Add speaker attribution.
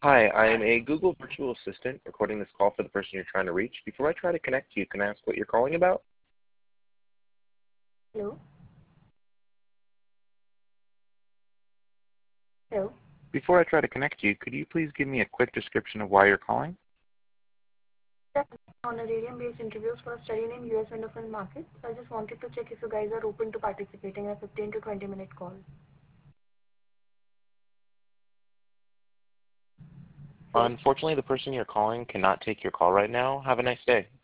Speaker 1: Hi, I'm a Google virtual assistant recording this call for the person you're trying to reach. Before I try to connect you, can I ask what you're calling about?
Speaker 2: Hello? Hello?
Speaker 1: Before I try to connect you, could you please give me a quick description of why you're calling?
Speaker 2: On a radium-based interviews for a study named US Wonderful Market. So I just wanted to check if you guys are open to participating in a 15 to 20 minute call. Hello?
Speaker 1: Unfortunately, the person you're calling cannot take your call right now. Have a nice day.